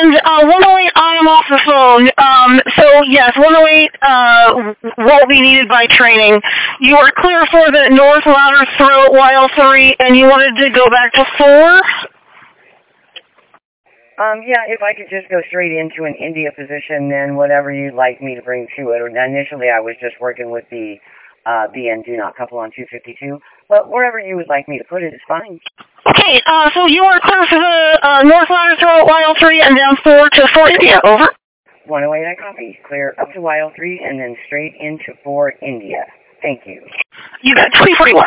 And 108, I am off the phone. So yes, 108 won't be needed by training. You are clear for the North Ladder Throat YL3, and you wanted to go back to 4? Yeah, if I could just go straight into an India position, then whatever you'd like me to bring to it. Initially, I was just working with the BN do not couple on 252, but wherever you would like me to put it is fine. Okay, so you are clear for the North Ladder Throat YL3 and down 4 to 4 India, over. 108, I copy. Clear up to YL3 and then straight into 4 India. Thank you. You got 2041.